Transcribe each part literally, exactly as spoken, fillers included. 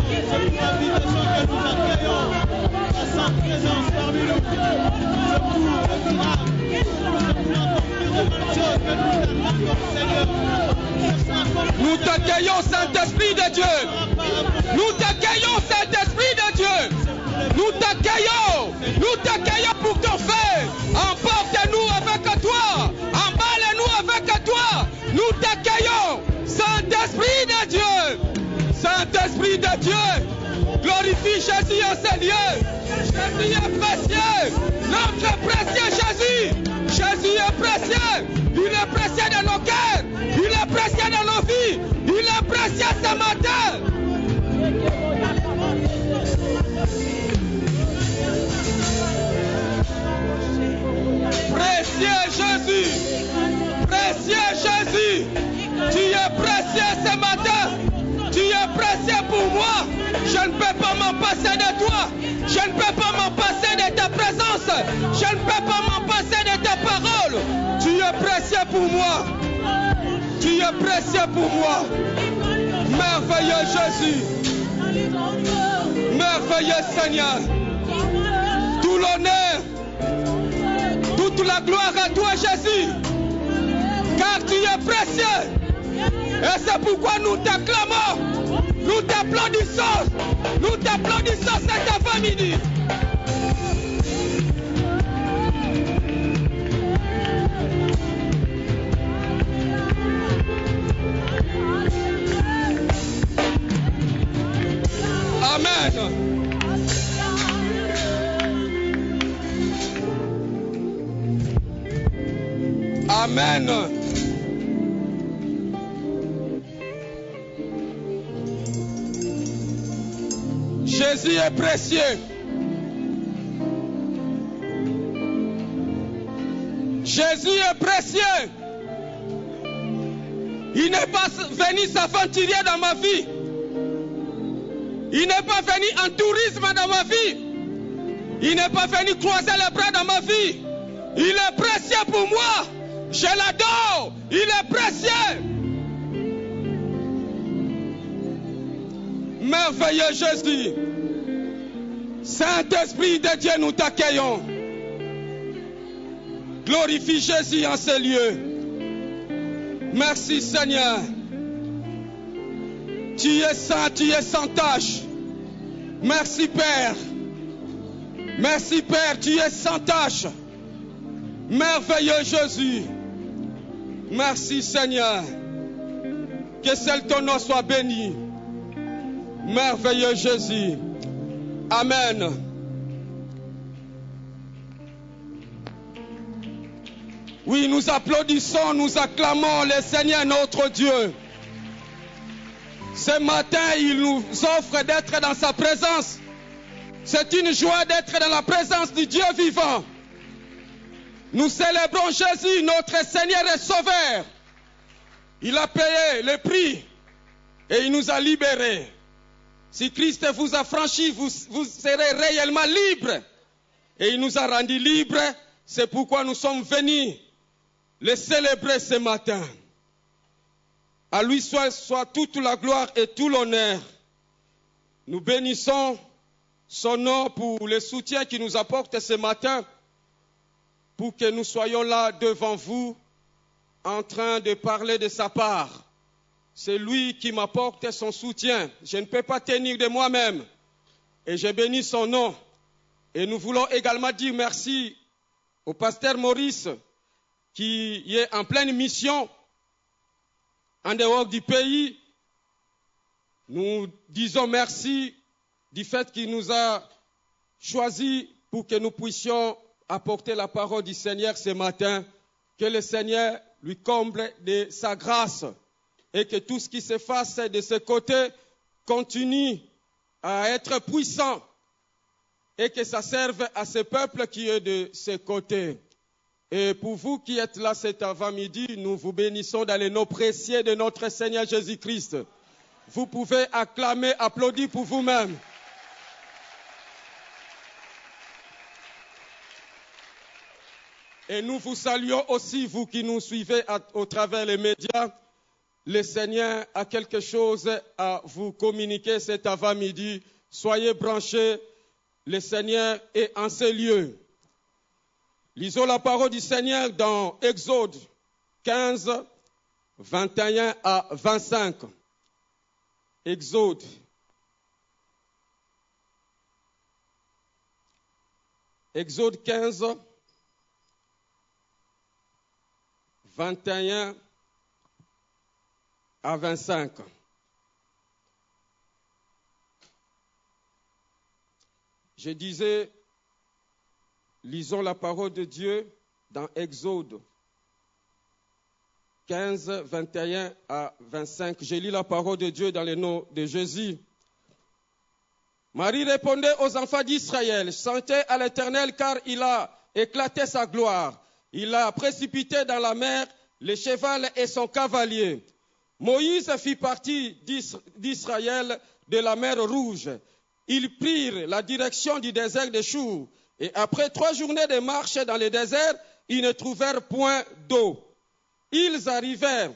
Nous t'accueillons, Saint-Esprit de Dieu. Nous t'accueillons, Saint-Esprit de Dieu. Nous t'accueillons. Nous t'accueillons pour ton fait. Emporte-nous avec toi. Emballe-nous avec toi. Nous t'accueillons, Saint-Esprit de Dieu. Saint-Esprit de Dieu. Glorifie Jésus en ces lieux. Jésus est précieux. Notre précieux Jésus. Jésus est précieux. Il est précieux dans nos cœurs. Il est précieux dans nos vies. Il est précieux ce matin. Précieux Jésus. Précieux Jésus. Tu es précieux ce matin. Tu es précieux pour moi. Je ne peux pas m'en passer de toi. Je ne peux pas m'en passer de ta présence. Je ne peux pas m'en passer de ta parole. Tu es précieux pour moi. Tu es précieux pour moi. Merveilleux Jésus. Merveilleux Seigneur. Tout l'honneur, toute la gloire à toi Jésus. Car tu es précieux. Et c'est pourquoi nous t'acclamons. Nous t'applaudissons. Nous t'applaudissons cet après-midi. Amen. Amen. Jésus est précieux. Jésus est précieux. Il n'est pas venu s'aventurer dans ma vie. Il n'est pas venu en tourisme dans ma vie. Il n'est pas venu croiser les bras dans ma vie. Il est précieux pour moi. Je l'adore. Il est précieux. Merveilleux Jésus. Saint-Esprit de Dieu, nous t'accueillons. Glorifie Jésus en ces lieux. Merci Seigneur. Tu es saint, tu es sans tache. Merci Père. Merci Père, tu es sans tache. Merveilleux Jésus. Merci Seigneur. Que seul ton nom soit béni. Merveilleux Jésus. Amen. Oui, nous applaudissons, nous acclamons le Seigneur notre Dieu. Ce matin, il nous offre d'être dans sa présence. C'est une joie d'être dans la présence du Dieu vivant. Nous célébrons Jésus, notre Seigneur et Sauveur. Il a payé le prix et il nous a libérés. Si Christ vous a franchi, vous, vous serez réellement libres. Et il nous a rendus libres. C'est pourquoi nous sommes venus le célébrer ce matin. À lui soit, soit toute la gloire et tout l'honneur. Nous bénissons son nom pour le soutien qu'il nous apporte ce matin, pour que nous soyons là devant vous, en train de parler de sa part. C'est lui qui m'apporte son soutien. Je ne peux pas tenir de moi-même. Et je bénis son nom. Et nous voulons également dire merci au pasteur Maurice, qui est en pleine mission en dehors du pays. Nous disons merci du fait qu'il nous a choisis pour que nous puissions apporter la parole du Seigneur ce matin. Que le Seigneur lui comble de sa grâce et que tout ce qui se fasse de ce côté continue à être puissant et que ça serve à ce peuple qui est de ce côté. Et pour vous qui êtes là cet avant-midi, nous vous bénissons dans les noms précieux de notre Seigneur Jésus-Christ. Vous pouvez acclamer, applaudir pour vous-même. Et nous vous saluons aussi, vous qui nous suivez à, au travers les médias. le Seigneur a quelque chose à vous communiquer cet avant-midi. Soyez branchés, le Seigneur est en ces lieux. Lisons la parole du Seigneur dans Exode quinze, vingt et un à vingt-cinq. Exode. Exode quinze, vingt et un à vingt-cinq. Je disais, lisons la parole de Dieu dans Exode quinze, vingt et un à vingt-cinq. Je lis la parole de Dieu dans le nom de Jésus. Marie répondait aux enfants d'Israël, chantez à l'Éternel car il a éclaté sa gloire. Il a précipité dans la mer le cheval et son cavalier. Moïse fit partie d'Israël de la mer Rouge. Ils prirent la direction du désert de Chour. Et après trois journées de marche dans le désert, ils ne trouvèrent point d'eau. Ils arrivèrent,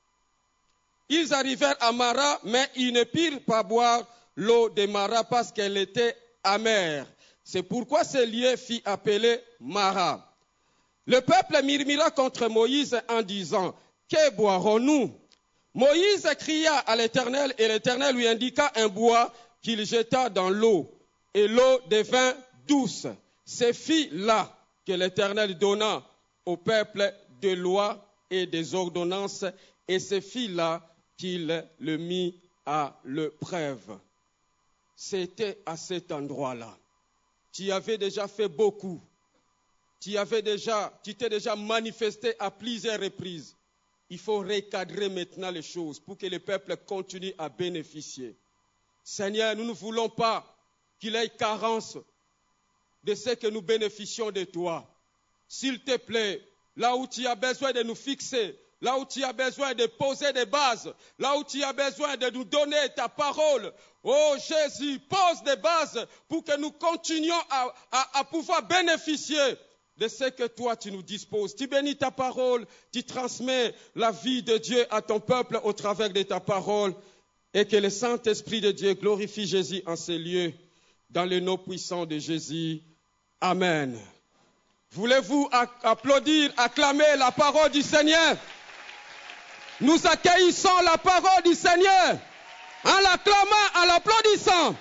ils arrivèrent à Mara, mais ils ne purent pas boire l'eau de Mara parce qu'elle était amère. C'est pourquoi ce lieu fut appelé Mara. Le peuple murmura contre Moïse en disant, que boirons-nous? Moïse cria à l'Éternel et l'Éternel lui indiqua un bois qu'il jeta dans l'eau et l'eau devint douce. Ce fut là que l'Éternel donna au peuple des lois et des ordonnances et ce fut là qu'il le mit à l'épreuve. C'était à cet endroit-là. Tu avais déjà fait beaucoup. Tu avais déjà, tu t'es déjà manifesté à plusieurs reprises. Il faut recadrer maintenant les choses pour que le peuple continue à bénéficier. Seigneur, nous ne voulons pas qu'il y ait carence de ce que nous bénéficions de toi. S'il te plaît, là où tu as besoin de nous fixer, là où tu as besoin de poser des bases, là où tu as besoin de nous donner ta parole, oh Jésus, pose des bases pour que nous continuions à, à, à pouvoir bénéficier de ce que toi tu nous disposes. Tu bénis ta parole, tu transmets la vie de Dieu à ton peuple au travers de ta parole et que le Saint-Esprit de Dieu glorifie Jésus en ces lieux, dans le nom puissant de Jésus. Amen. Voulez-vous applaudir, acclamer la parole du Seigneur? Nous accueillissons la parole du Seigneur en l'acclamant, en l'applaudissant,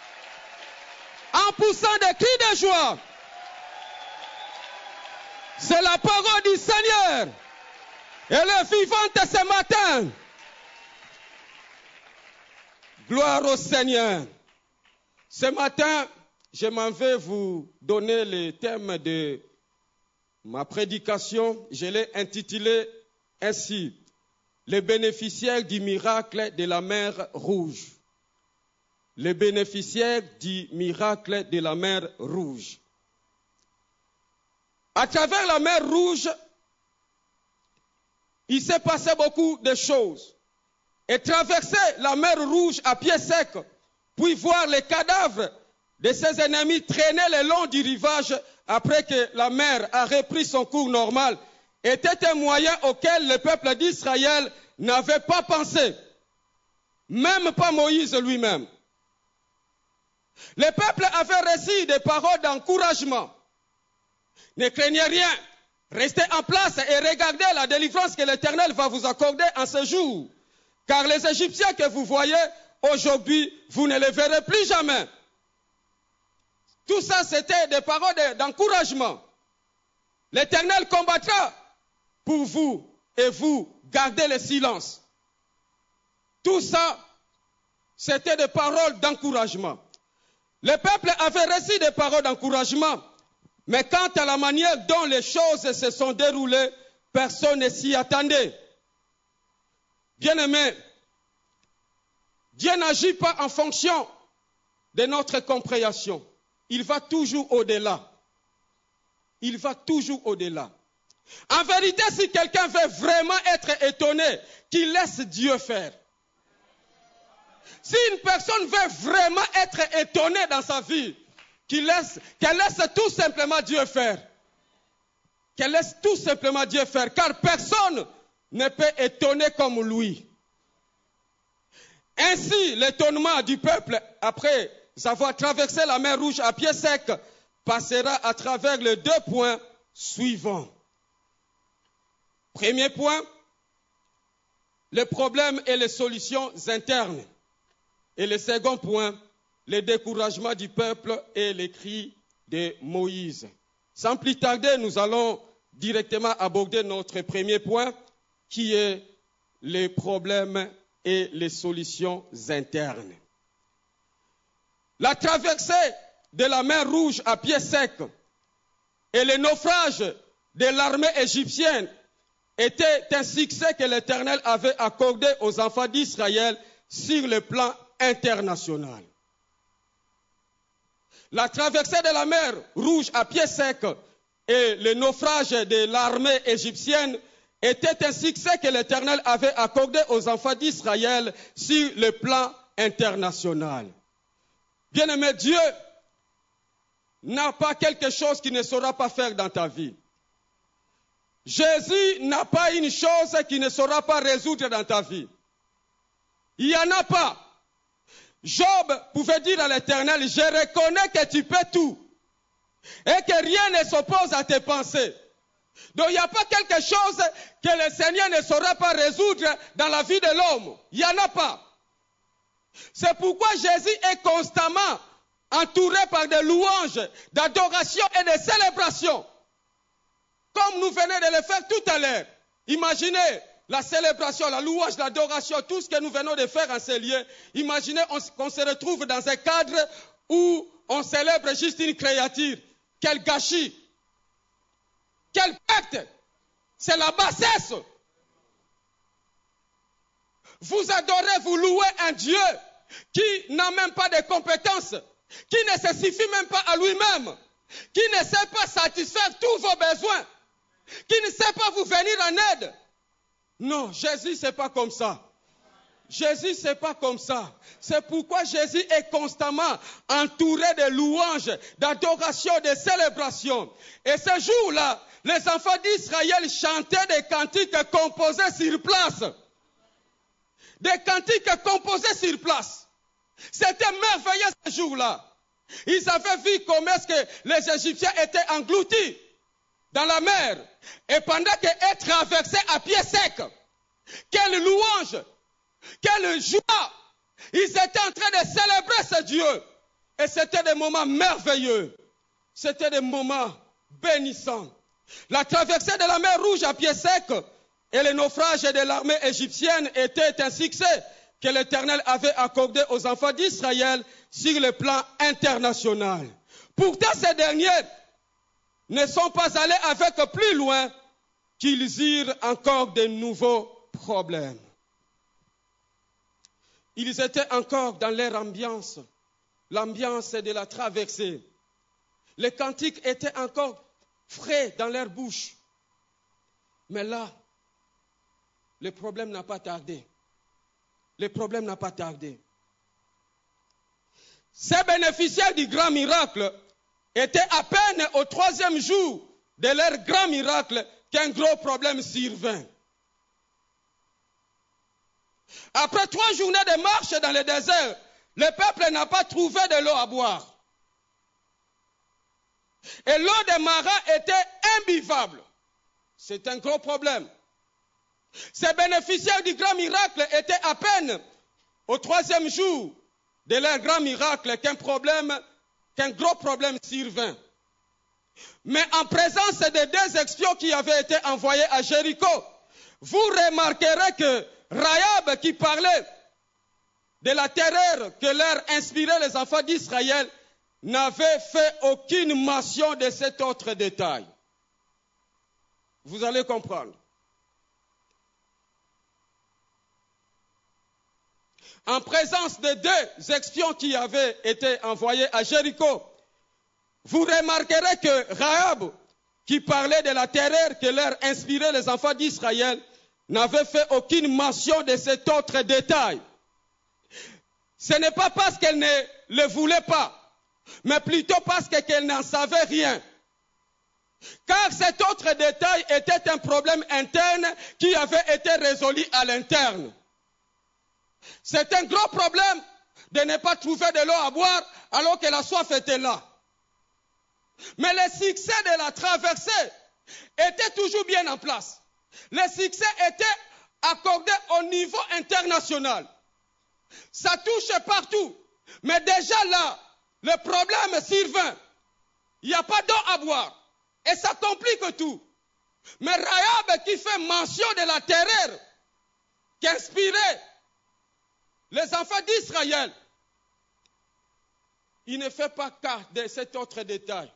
en poussant des cris de joie. C'est la parole du Seigneur. Elle est vivante ce matin. Gloire au Seigneur. Ce matin, je m'en vais vous donner le thème de ma prédication. Je l'ai intitulé ainsi: les bénéficiaires du miracle de la mer Rouge. Les bénéficiaires du miracle de la mer Rouge. À travers la mer Rouge, il s'est passé beaucoup de choses. Et traverser la mer Rouge à pied sec, puis voir les cadavres de ses ennemis traîner le long du rivage après que la mer a repris son cours normal, était un moyen auquel le peuple d'Israël n'avait pas pensé. Même pas Moïse lui-même. Le peuple avait reçu des paroles d'encouragement. Ne craignez rien, restez en place et regardez la délivrance que l'Éternel va vous accorder en ce jour. Car les Égyptiens que vous voyez aujourd'hui, vous ne les verrez plus jamais. Tout ça, c'était des paroles d'encouragement. L'Éternel combattra pour vous et vous gardez le silence. Tout ça, c'était des paroles d'encouragement. Le peuple avait reçu des paroles d'encouragement. Mais quant à la manière dont les choses se sont déroulées, personne ne s'y attendait. Bien-aimés, Dieu n'agit pas en fonction de notre compréhension. Il va toujours au-delà. Il va toujours au-delà. En vérité, si quelqu'un veut vraiment être étonné, qu'il laisse Dieu faire. Si une personne veut vraiment être étonnée dans sa vie, Qu'il laisse, qu'elle laisse tout simplement Dieu faire. Qu'elle laisse tout simplement Dieu faire. Car personne ne peut étonner comme lui. Ainsi, l'étonnement du peuple, après avoir traversé la mer Rouge à pied sec, passera à travers les deux points suivants. Premier point, les problèmes et les solutions internes. Et le second point, le découragement du peuple et les cris de Moïse. Sans plus tarder, nous allons directement aborder notre premier point, qui est les problèmes et les solutions internes. La traversée de la mer Rouge à pied sec et le naufrage de l'armée égyptienne était un succès que l'Éternel avait accordé aux enfants d'Israël sur le plan international. La traversée de la mer Rouge à pied sec et le naufrage de l'armée égyptienne était un succès que l'Éternel avait accordé aux enfants d'Israël sur le plan international. Bien-aimé, Dieu n'a pas quelque chose qu'il ne saura pas faire dans ta vie. Jésus n'a pas une chose qu'il ne saura pas résoudre dans ta vie. Il n'y en a pas. Job pouvait dire à l'Éternel, je reconnais que tu peux tout et que rien ne s'oppose à tes pensées. Donc il n'y a pas quelque chose que le Seigneur ne saura pas résoudre dans la vie de l'homme. Il n'y en a pas. C'est pourquoi Jésus est constamment entouré par des louanges, d'adoration et de célébrations. Comme nous venons de le faire tout à l'heure. Imaginez la célébration, la louange, l'adoration, tout ce que nous venons de faire en ces lieux. Imaginez qu'on se retrouve dans un cadre où on célèbre juste une créature. Quel gâchis! Quel pacte! C'est la bassesse! Vous adorez, vous louez un Dieu qui n'a même pas de compétences, qui ne se suffit même pas à lui-même, qui ne sait pas satisfaire tous vos besoins, qui ne sait pas vous venir en aide. Non, Jésus, c'est pas comme ça. Jésus, c'est pas comme ça. C'est pourquoi Jésus est constamment entouré de louanges, d'adoration, de célébrations. Et ce jour-là, les enfants d'Israël chantaient des cantiques composés sur place. Des cantiques composés sur place. C'était merveilleux ce jour-là. Ils avaient vu comment est-ce que les Égyptiens étaient engloutis dans la mer. Et pendant qu'ils traversaient à pied sec, quelle louange, quelle joie. Ils étaient en train de célébrer ce Dieu. Et c'était des moments merveilleux. C'était des moments bénissants. La traversée de la mer Rouge à pied sec et le naufrage de l'armée égyptienne était un succès que l'Éternel avait accordé aux enfants d'Israël sur le plan international. Pourtant, ces derniers ne sont pas allés avec plus loin qu'ils eurent encore de nouveaux problèmes. Ils étaient encore dans leur ambiance, l'ambiance de la traversée. Les cantiques étaient encore frais dans leur bouche. Mais là, le problème n'a pas tardé. Le problème n'a pas tardé. Ces bénéficiaires du grand miracle étaient à peine au troisième jour de leur grand miracle qu'un gros problème survint. Après trois journées de marche dans le désert, le peuple n'a pas trouvé de l'eau à boire. Et l'eau des Mara était imbuvable. C'est un gros problème. Ces bénéficiaires du grand miracle étaient à peine au troisième jour de leur grand miracle qu'un problème, qu'un gros problème survint. Mais en présence des deux espions qui avaient été envoyés à Jéricho, vous remarquerez que Rahab, qui parlait de la terreur que leur inspiraient les enfants d'Israël, n'avait fait aucune mention de cet autre détail. Vous allez comprendre. En présence des deux espions qui avaient été envoyés à Jéricho, vous remarquerez que Rahab, qui parlait de la terreur que leur inspiraient les enfants d'Israël, n'avait fait aucune mention de cet autre détail. Ce n'est pas parce qu'elle ne le voulait pas, mais plutôt parce qu'elle n'en savait rien. Car cet autre détail était un problème interne qui avait été résolu à l'interne. C'est un gros problème de ne pas trouver de l'eau à boire alors que la soif était là. Mais le succès de la traversée était toujours bien en place. Le succès était accordé au niveau international. Ça touche partout. Mais déjà là, le problème survint. Il n'y a pas d'eau à boire. Et ça complique tout. Mais Rahab qui fait mention de la terreur qui inspirait les enfants d'Israël, il ne fait pas cas de cet autre détail.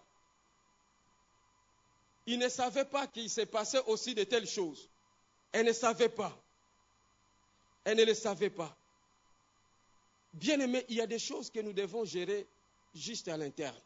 Il ne savait pas qu'il s'est passé aussi de telles choses. Elle ne savait pas. Elle ne le savait pas. Bien aimé, il y a des choses que nous devons gérer juste à l'interne.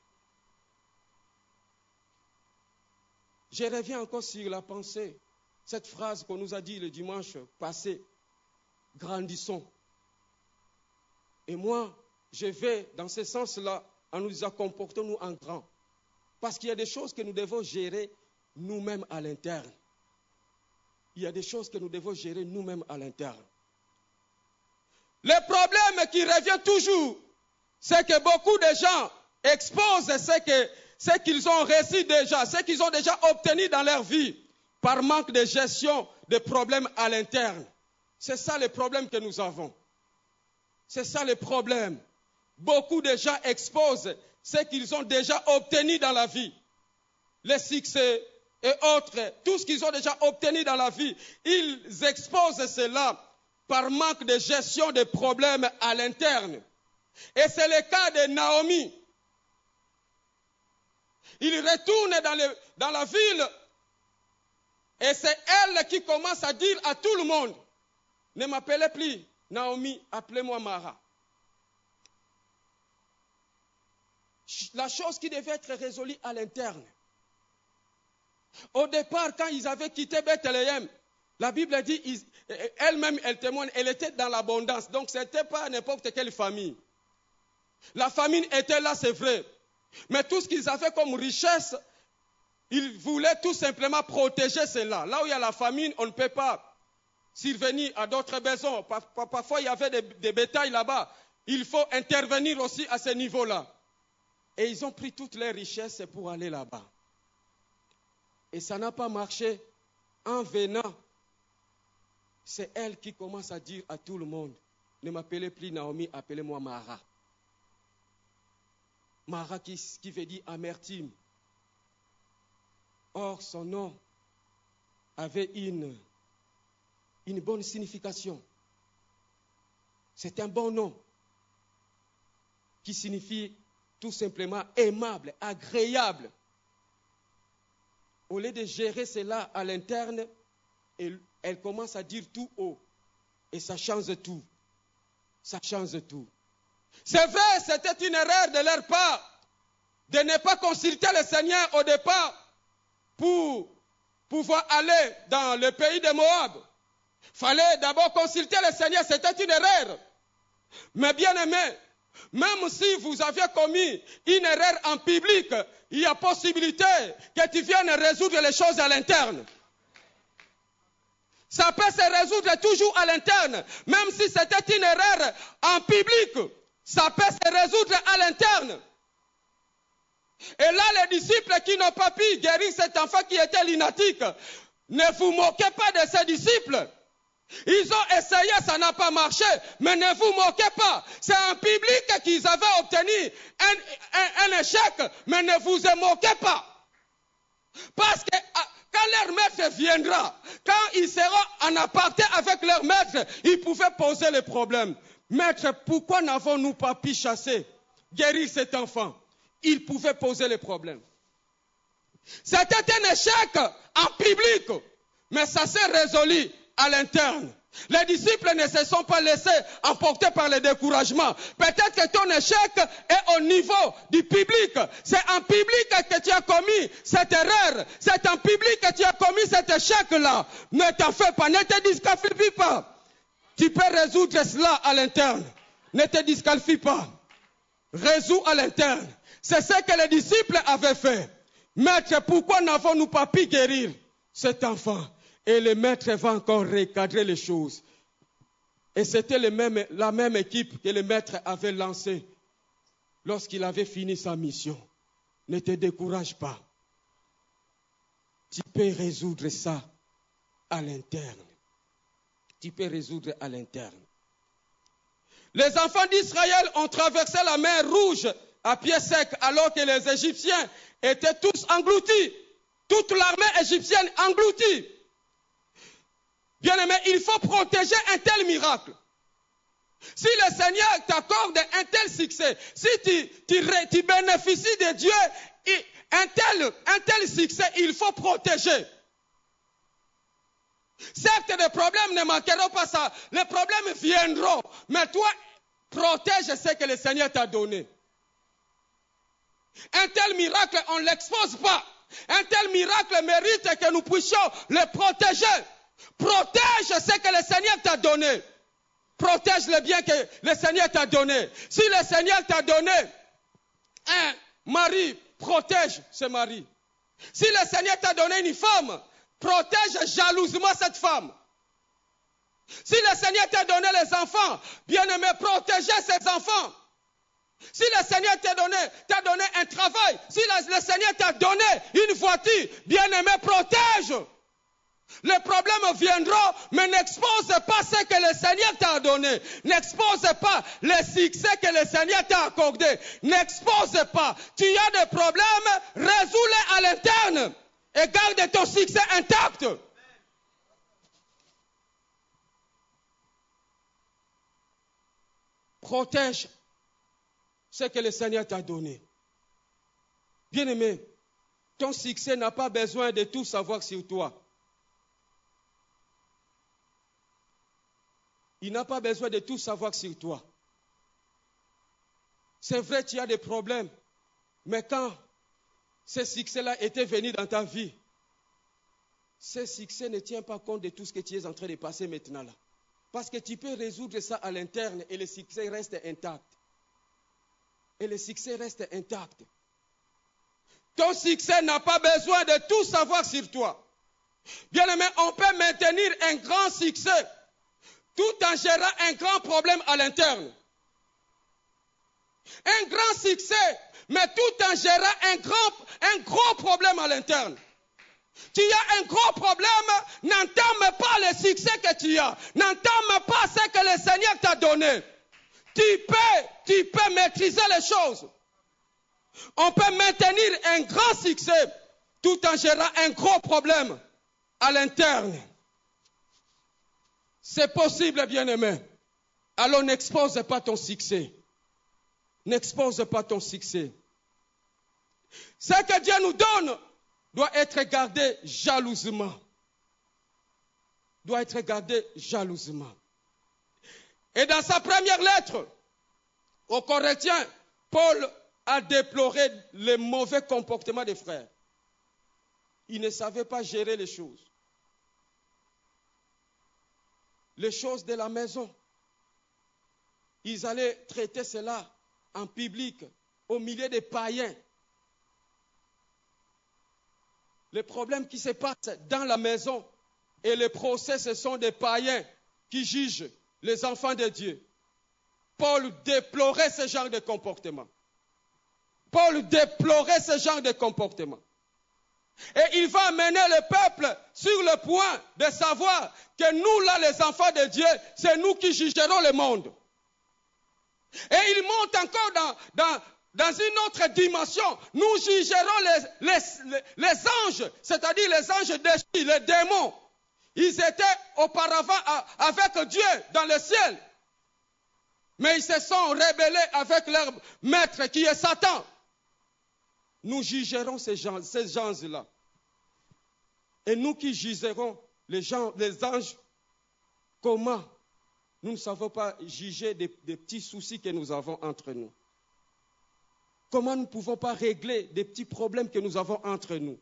Je reviens encore sur la pensée, cette phrase qu'on nous a dit le dimanche passé, grandissons. Et moi, je vais dans ce sens-là en nous disant comportons-nous en grand. Parce qu'il y a des choses que nous devons gérer nous-mêmes à l'interne. Il y a des choses que nous devons gérer nous-mêmes à l'interne. Le problème qui revient toujours, c'est que beaucoup de gens exposent ce que, ce qu'ils ont réussi déjà, ce qu'ils ont déjà obtenu dans leur vie, par manque de gestion des problèmes à l'interne. C'est ça le problème que nous avons. C'est ça le problème. Beaucoup de gens exposent ce qu'ils ont déjà obtenu dans la vie. Les succès et autres, tout ce qu'ils ont déjà obtenu dans la vie, ils exposent cela par manque de gestion des problèmes à l'interne. Et c'est le cas de Naomi. Il retourne dans, le, dans la ville et c'est elle qui commence à dire à tout le monde, ne m'appelez plus Naomi, appelez-moi Mara. La chose qui devait être résolue à l'interne. Au départ, quand ils avaient quitté Bethléem, la Bible dit, elle-même, elle témoigne, elle était dans l'abondance. Donc, ce n'était pas n'importe quelle famille. La famine était là, c'est vrai. Mais tout ce qu'ils avaient comme richesse, ils voulaient tout simplement protéger cela. Là où il y a la famine, on ne peut pas survenir à d'autres besoins. Parfois, il y avait des, des bétails là-bas. Il faut intervenir aussi à ce niveau-là. Et ils ont pris toutes leurs richesses pour aller là-bas. Et ça n'a pas marché. En venant, c'est elle qui commence à dire à tout le monde, ne m'appelez plus Naomi, appelez-moi Mara. Mara qui, qui veut dire amertume. Or, son nom avait une, une bonne signification. C'est un bon nom qui signifie tout simplement aimable, agréable. Au lieu de gérer cela à l'interne, elle, elle commence à dire tout haut. Et ça change tout. Ça change tout. C'est vrai, c'était une erreur de leur part de ne pas consulter le Seigneur au départ pour pouvoir aller dans le pays de Moab. Il fallait d'abord consulter le Seigneur, c'était une erreur. Mais bien aimé, même si vous aviez commis une erreur en public, il y a possibilité que tu viennes résoudre les choses à l'interne. Ça peut se résoudre toujours à l'interne. Même si c'était une erreur en public, ça peut se résoudre à l'interne. Et là, les disciples qui n'ont pas pu guérir cet enfant qui était lunatique, ne vous moquez pas de ces disciples. Ils ont essayé, ça n'a pas marché, mais ne vous moquez pas. C'est en public qu'ils avaient obtenu un, un, un échec, mais ne vous moquez pas. Parce que quand leur maître viendra, quand ils seront en aparté avec leur maître, ils pouvaient poser le problème. Maître, pourquoi n'avons-nous pas pu chasser, guérir cet enfant? Ils pouvaient poser le problème. C'était un échec en public, mais ça s'est résolu à l'interne. Les disciples ne se sont pas laissés emporter par le découragement. Peut-être que ton échec est au niveau du public. C'est en public que tu as commis cette erreur. C'est en public que tu as commis cet échec-là. Ne t'en fais pas, ne te disqualifie pas. Tu peux résoudre cela à l'interne. Ne te disqualifie pas. Résous à l'interne. C'est ce que les disciples avaient fait. Maître, pourquoi n'avons-nous pas pu guérir cet enfant? Et le maître va encore recadrer les choses. Et c'était le même, la même équipe que le maître avait lancée lorsqu'il avait fini sa mission. Ne te décourage pas. Tu peux résoudre ça à l'interne. Tu peux résoudre à l'interne. Les enfants d'Israël ont traversé la mer Rouge à pied sec alors que les Égyptiens étaient tous engloutis. Toute l'armée égyptienne engloutie. Bien-aimé, il faut protéger un tel miracle. Si le Seigneur t'accorde un tel succès, si tu, tu, tu bénéficies de Dieu, un tel, un tel succès, il faut protéger. Certes, les problèmes ne manqueront pas ça. Les problèmes viendront. Mais toi, protège ce que le Seigneur t'a donné. Un tel miracle, on ne l'expose pas. Un tel miracle mérite que nous puissions le protéger. Protège ce que le Seigneur t'a donné. Protège le bien que le Seigneur t'a donné. Si le Seigneur t'a donné un mari, protège ce mari. Si le Seigneur t'a donné une femme, protège jalousement cette femme. Si le Seigneur t'a donné les enfants, bien-aimé, protégez ces enfants. Si le Seigneur t'a donné, t'a donné un travail, si le, le Seigneur t'a donné une voiture, bien-aimé, protège. Les problèmes viendront, mais n'expose pas ce que le Seigneur t'a donné. N'expose pas les succès que le Seigneur t'a accordé. N'expose pas. Tu as des problèmes, résous-les à l'interne et garde ton succès intact. Protège ce que le Seigneur t'a donné. Bien-aimé, ton succès n'a pas besoin de tout savoir sur toi. Il n'a pas besoin de tout savoir sur toi. C'est vrai, tu as des problèmes. Mais quand ce succès-là était venu dans ta vie, ce succès ne tient pas compte de tout ce que tu es en train de passer maintenant là. Parce que tu peux résoudre ça à l'interne et le succès reste intact. Et le succès reste intact. Ton succès n'a pas besoin de tout savoir sur toi. Bien aimé, on peut maintenir un grand succès tout en gérant un grand problème à l'interne. Un grand succès, mais tout en gérant un, grand, un gros problème à l'interne. Tu as un gros problème, n'entame pas le succès que tu as. N'entame pas ce que le Seigneur t'a donné. Tu peux, tu peux maîtriser les choses. On peut maintenir un grand succès tout en gérant un gros problème à l'interne. C'est possible, bien-aimé. Alors n'expose pas ton succès. N'expose pas ton succès. Ce que Dieu nous donne doit être gardé jalousement. Doit être gardé jalousement. Et dans sa première lettre aux Corinthiens, Paul a déploré le mauvais comportement des frères. Ils ne savaient pas gérer les choses. Les choses de la maison. Ils allaient traiter cela en public, au milieu des païens. Les problèmes qui se passent dans la maison et les procès, ce sont des païens qui jugent les enfants de Dieu. Paul déplorait ce genre de comportement. Paul déplorait ce genre de comportement. Et il va amener le peuple sur le point de savoir que nous, là, les enfants de Dieu, c'est nous qui jugerons le monde. Et il monte encore dans, dans, dans une autre dimension. Nous jugerons les, les, les anges, c'est-à-dire les anges déchus, les démons. Ils étaient auparavant avec Dieu dans le ciel. Mais ils se sont rebellés avec leur maître qui est Satan. Nous jugerons ces gens, ces gens-là. Et nous qui jugerons les, gens, les anges, comment? Nous ne savons pas juger des, des petits soucis que nous avons entre nous. Comment nous ne pouvons pas régler des petits problèmes que nous avons entre nous?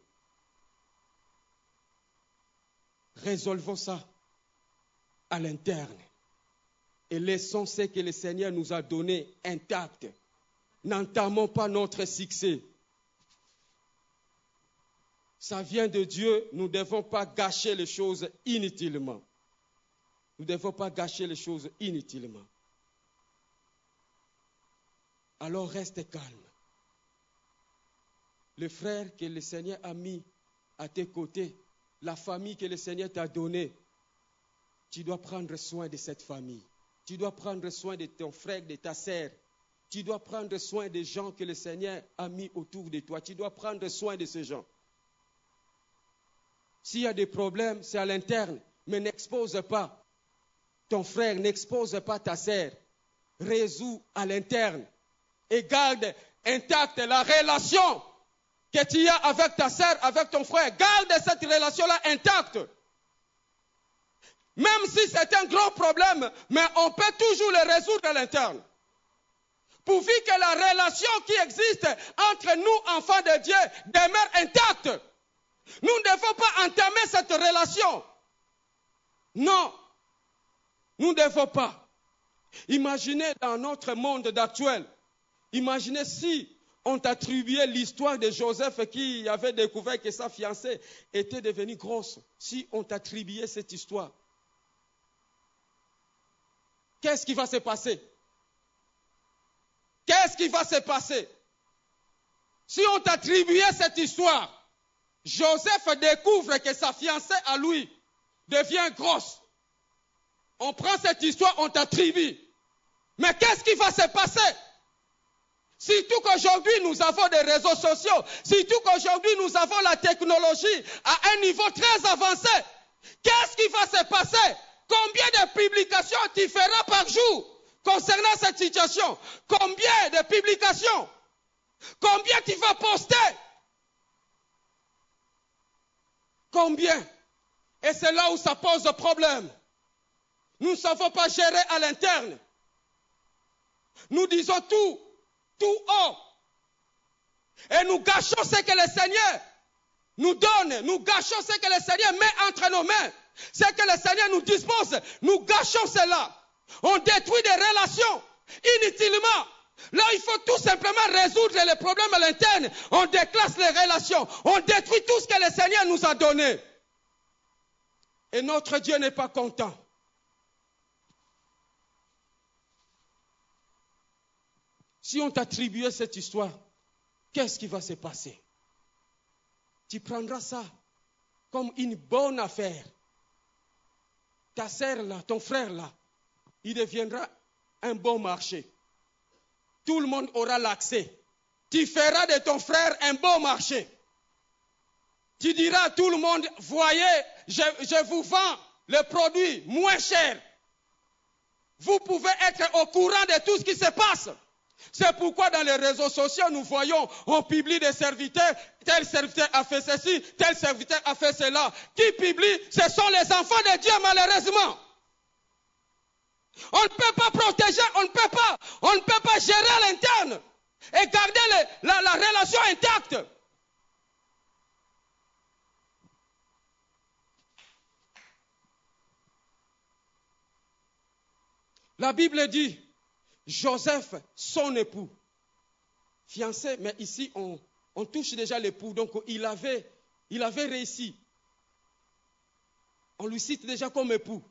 Résolvons ça à l'interne. Et laissons ce que le Seigneur nous a donné intact. N'entamons pas notre succès. Ça vient de Dieu, nous ne devons pas gâcher les choses inutilement. Nous ne devons pas gâcher les choses inutilement. Alors reste calme. Le frère que le Seigneur a mis à tes côtés, la famille que le Seigneur t'a donnée, tu dois prendre soin de cette famille. Tu dois prendre soin de ton frère, de ta sœur. Tu dois prendre soin des gens que le Seigneur a mis autour de toi. Tu dois prendre soin de ces gens. S'il y a des problèmes, c'est à l'interne. Mais n'expose pas ton frère, n'expose pas ta sœur. Résous à l'interne. Et garde intacte la relation que tu as avec ta sœur, avec ton frère. Garde cette relation-là intacte. Même si c'est un grand problème, mais on peut toujours le résoudre à l'interne. Pourvu que la relation qui existe entre nous, enfants de Dieu, demeure intacte. Nous ne devons pas entamer cette relation. Non, nous ne devons pas. Imaginez dans notre monde d'actuel, imaginez si on t'attribuait l'histoire de Joseph qui avait découvert que sa fiancée était devenue grosse. Si on t'attribuait cette histoire, qu'est-ce qui va se passer? Qu'est-ce qui va se passer? Si on t'attribuait cette histoire, Joseph découvre que sa fiancée à lui devient grosse. On prend cette histoire, on t'attribue. Mais qu'est-ce qui va se passer? Surtout qu'aujourd'hui nous avons des réseaux sociaux, surtout qu'aujourd'hui nous avons la technologie à un niveau très avancé. Qu'est-ce qui va se passer? Combien de publications tu feras par jour concernant cette situation? Combien de publications? Combien tu vas poster? Combien? Et c'est là où ça pose problème. Nous ne savons pas gérer à l'interne. Nous disons tout, tout haut. Et nous gâchons ce que le Seigneur nous donne. Nous gâchons ce que le Seigneur met entre nos mains. Ce que le Seigneur nous dispose. Nous gâchons cela. On détruit des relations inutilement. Là, il faut tout simplement résoudre les problèmes à l'interne. On déclasse les relations. On détruit tout ce que le Seigneur nous a donné. Et notre Dieu n'est pas content. Si on t'attribuait cette histoire, qu'est-ce qui va se passer? Tu prendras ça comme une bonne affaire. Ta sœur là, ton frère là, il deviendra un bon marché. Tout le monde aura l'accès. Tu feras de ton frère un bon marché. Tu diras à tout le monde, voyez, je, je vous vends le produit moins cher. Vous pouvez être au courant de tout ce qui se passe. C'est pourquoi dans les réseaux sociaux, nous voyons, on publie des serviteurs, tel serviteur a fait ceci, tel serviteur a fait cela. Qui publie? Ce sont les enfants de Dieu, malheureusement. On ne peut pas protéger, on ne peut pas, on ne peut pas gérer à l'interne et garder le, la, la relation intacte. La Bible dit, Joseph, son époux, fiancé, mais ici on, on touche déjà l'époux, donc il avait, il avait réussi. On lui cite déjà comme époux.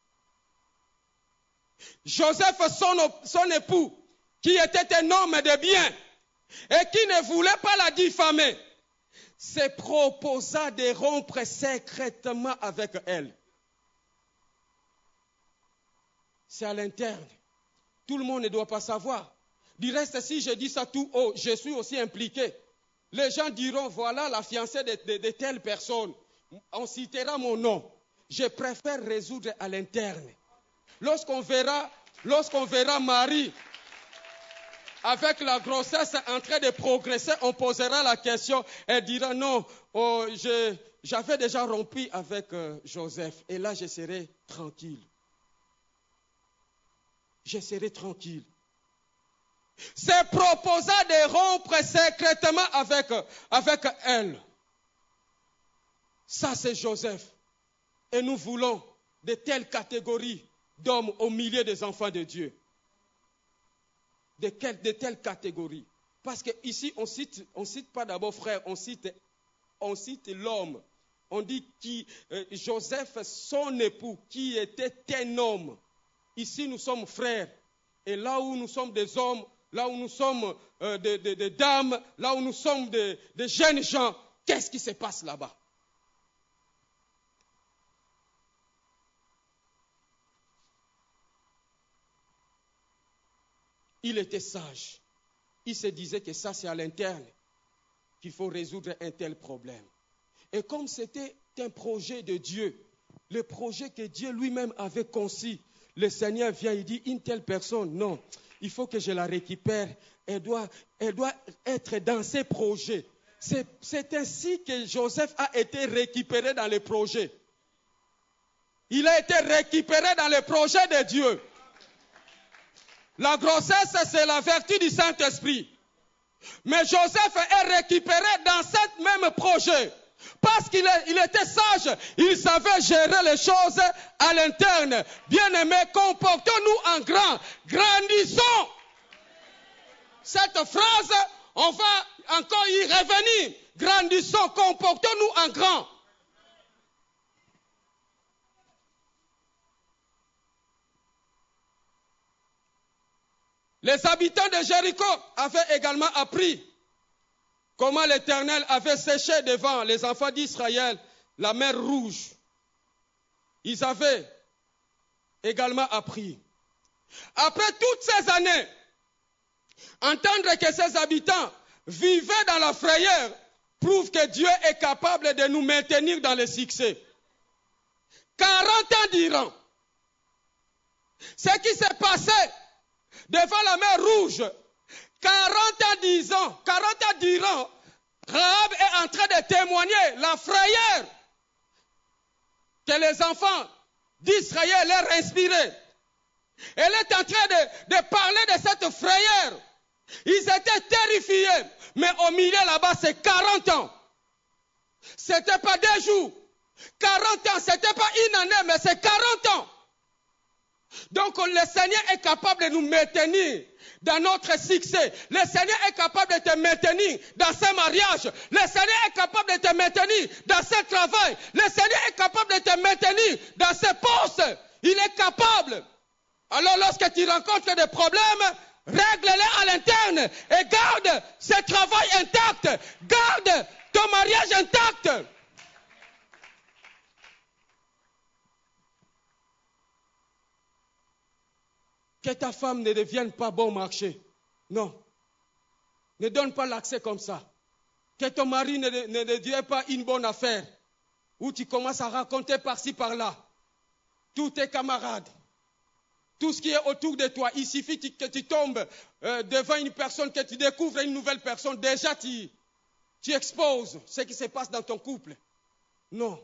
Joseph, son, son époux, qui était un homme de bien et qui ne voulait pas la diffamer, se proposa de rompre secrètement avec elle. C'est à l'interne. Tout le monde ne doit pas savoir. Du reste, si je dis ça tout haut, je suis aussi impliqué. Les gens diront, voilà la fiancée de, de, de telle personne. On citera mon nom. Je préfère résoudre à l'interne. Lorsqu'on verra, lorsqu'on verra Marie avec la grossesse en train de progresser, on posera la question. Elle dira, non, oh, je, j'avais déjà rompu avec euh, Joseph. Et là, je serai tranquille. Je serai tranquille. Se proposa de rompre secrètement avec, avec elle. Ça, c'est Joseph. Et nous voulons de telles catégories d'hommes au milieu des enfants de Dieu. De, quel, de telles catégories. Parce qu'ici, on cite, on cite pas d'abord frère, on cite, on cite l'homme. On dit qui, euh, Joseph, son époux, qui était un homme. Ici, nous sommes frères. Et là où nous sommes des hommes, là où nous sommes euh, des, des, des dames, là où nous sommes des, des jeunes gens, qu'est-ce qui se passe là-bas? Il était sage. Il se disait que ça, c'est à l'interne qu'il faut résoudre un tel problème. Et comme c'était un projet de Dieu, le projet que Dieu lui-même avait conçu, le Seigneur vient, il dit, une telle personne, non, il faut que je la récupère. Elle doit, elle doit être dans ces projets. C'est, c'est ainsi que Joseph a été récupéré dans les projets. Il a été récupéré dans les projets de Dieu. La grossesse, c'est la vertu du Saint-Esprit. Mais Joseph est récupéré dans ce même projet. Parce qu'il est, il était sage, il savait gérer les choses à l'interne. Bien-aimés, comportons-nous en grand, grandissons. Cette phrase, on va encore y revenir. Grandissons, comportons-nous en grand. Les habitants de Jéricho avaient également appris comment l'Éternel avait séché devant les enfants d'Israël la mer Rouge. Ils avaient également appris. Après toutes ces années, entendre que ces habitants vivaient dans la frayeur prouve que Dieu est capable de nous maintenir dans le succès. quarante ans d'Iran. Ce qui s'est passé devant la mer Rouge, quarante ans disant, quarante ans d'Iran, Rahab est en train de témoigner la frayeur que les enfants d'Israël leur inspiraient. Elle est en train de, de parler de cette frayeur. Ils étaient terrifiés, mais au milieu là-bas, c'est quarante ans. Ce n'était pas deux jours. quarante ans, ce n'était pas une année, mais c'est quarante ans. Donc le Seigneur est capable de nous maintenir dans notre succès. Le Seigneur est capable de te maintenir dans ce mariage. Le Seigneur est capable de te maintenir dans ce travail. Le Seigneur est capable de te maintenir dans ce poste. Il est capable. Alors lorsque tu rencontres des problèmes, règle-les à l'interne et garde ce travail intact. Garde ton mariage intact. Que ta femme ne devienne pas bon marché. Non. Ne donne pas l'accès comme ça. Que ton mari ne, ne, ne devienne pas une bonne affaire. Où tu commences à raconter par-ci, par-là. Tous tes camarades. Tout ce qui est autour de toi. Il suffit que tu tombes euh, devant une personne, que tu découvres une nouvelle personne. Déjà, tu, tu exposes ce qui se passe dans ton couple. Non.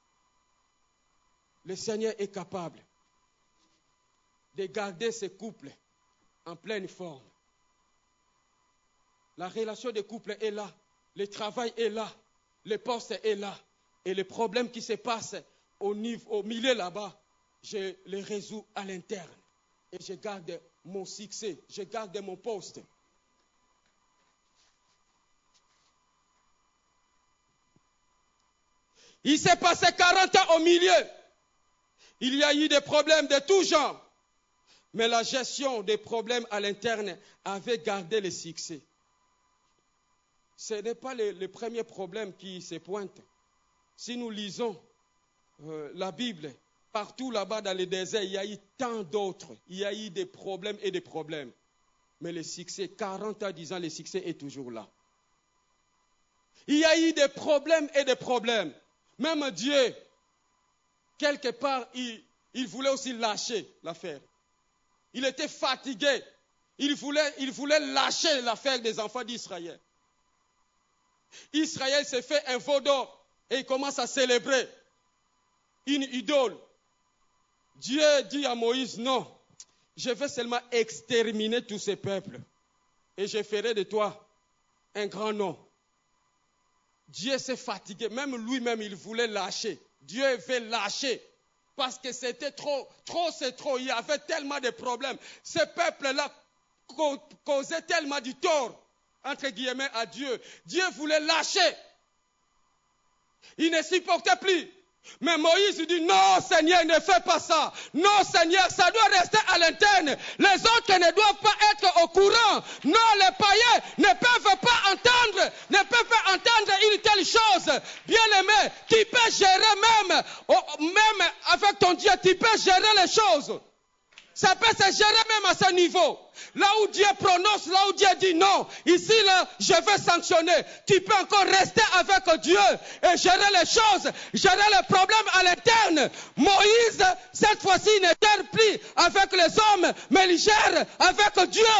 Le Seigneur est capable de garder ce couple en pleine forme. La relation de couple est là, le travail est là, le poste est là, et les problèmes qui se passent au, niveau, au milieu là-bas, je les résous à l'interne. Et je garde mon succès, je garde mon poste. Il s'est passé quarante ans au milieu. Il y a eu des problèmes de tout genre. Mais la gestion des problèmes à l'interne avait gardé le succès. Ce n'est pas le, le premier problème qui se pointe. Si nous lisons euh, la Bible, partout là-bas dans le désert, il y a eu tant d'autres. Il y a eu des problèmes et des problèmes. Mais le succès, quarante ans disant, le succès est toujours là. Il y a eu des problèmes et des problèmes. Même Dieu, quelque part, il, il voulait aussi lâcher l'affaire. Il était fatigué. Il voulait, il voulait lâcher l'affaire des enfants d'Israël. Israël s'est fait un veau d'or et il commence à célébrer une idole. Dieu dit à Moïse, non, je vais seulement exterminer tous ces peuples et je ferai de toi un grand nom. Dieu s'est fatigué, même lui-même il voulait lâcher. Dieu veut lâcher. Parce que c'était trop, trop c'est trop. Il y avait tellement de problèmes. Ce peuple-là causait tellement du tort, entre guillemets, à Dieu. Dieu voulait lâcher. Il ne supportait plus. Mais Moïse dit, non Seigneur, ne fais pas ça. Non Seigneur, ça doit rester à l'interne. Les autres ne doivent pas être au courant. Non, les païens ne peuvent pas entendre, ne peuvent pas entendre une telle chose. Bien-aimé, tu peux gérer même, même avec ton Dieu, tu peux gérer les choses. Ça peut se gérer même à ce niveau. Là où Dieu prononce, là où Dieu dit non, ici, là, je vais sanctionner. Tu peux encore rester avec Dieu et gérer les choses, gérer les problèmes à l'interne. Moïse, cette fois-ci, ne gère plus avec les hommes, mais il gère avec Dieu.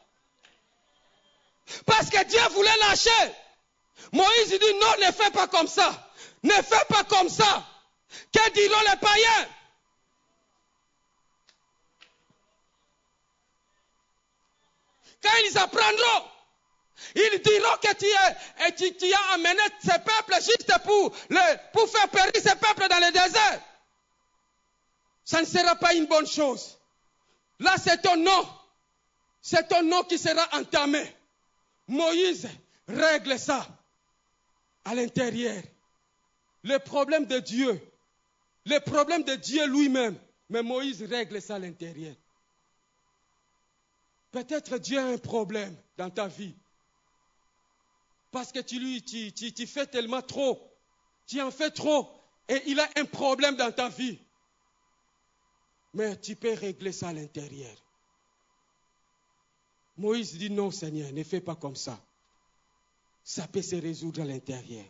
Parce que Dieu voulait lâcher. Moïse dit non, ne fais pas comme ça. Ne fais pas comme ça. Que diront les païens? Quand ils apprendront, ils diront que tu, es, et tu, tu as amené ces peuples juste pour, le, pour faire périr ces peuples dans le désert. Ça ne sera pas une bonne chose. Là, c'est ton nom. C'est ton nom qui sera entamé. Moïse règle ça à l'intérieur. Le problème de Dieu. Le problème de Dieu lui-même. Mais Moïse règle ça à l'intérieur. Peut-être Dieu a un problème dans ta vie. Parce que tu lui, tu, tu, tu fais tellement trop. Tu en fais trop. Et il a un problème dans ta vie. Mais tu peux régler ça à l'intérieur. Moïse dit non Seigneur, ne fais pas comme ça. Ça peut se résoudre à l'intérieur.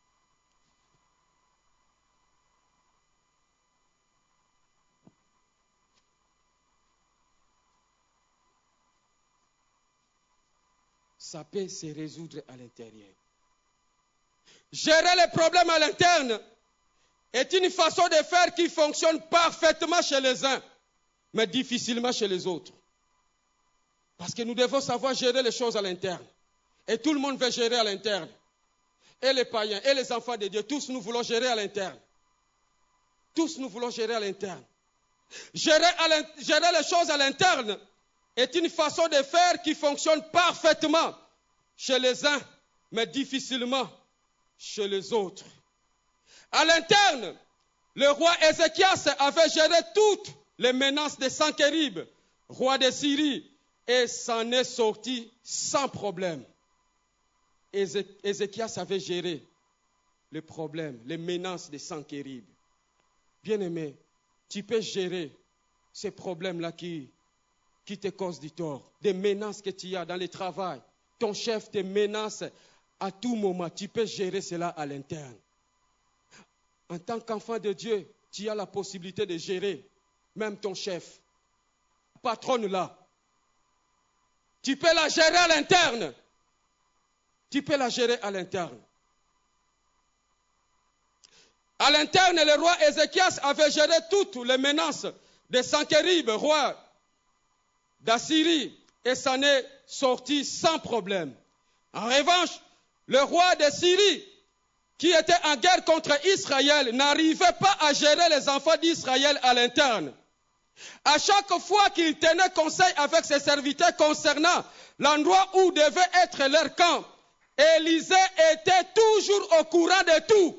Ça peut se résoudre à l'intérieur. Gérer les problèmes à l'interne est une façon de faire qui fonctionne parfaitement chez les uns, mais difficilement chez les autres. Parce que nous devons savoir gérer les choses à l'interne. Et tout le monde veut gérer à l'interne. Et les païens, et les enfants de Dieu, tous nous voulons gérer à l'interne. Tous nous voulons gérer à l'interne. Gérer, à l'in- gérer les choses à l'interne est une façon de faire qui fonctionne parfaitement chez les uns, mais difficilement chez les autres. À l'interne, le roi Ézéchias avait géré toutes les menaces de Sanchérib, roi de Syrie, et s'en est sorti sans problème. Ézé- Ézéchias avait géré les problèmes, les menaces de Sanchérib. Bien-aimé, tu peux gérer ces problèmes-là qui qui te causent du tort, des menaces que tu as dans le travail. Ton chef te menace à tout moment. Tu peux gérer cela à l'interne. En tant qu'enfant de Dieu, tu as la possibilité de gérer même ton chef. Patronne là. Tu peux la gérer à l'interne. Tu peux la gérer à l'interne. À l'interne, le roi Ézéchias avait géré toutes les menaces de Sanchérib, roi d'Assyrie, et s'en est sorti sans problème. En revanche, le roi de Syrie, qui était en guerre contre Israël, n'arrivait pas à gérer les enfants d'Israël à l'interne. À chaque fois qu'il tenait conseil avec ses serviteurs concernant l'endroit où devait être leur camp, Élisée était toujours au courant de tout.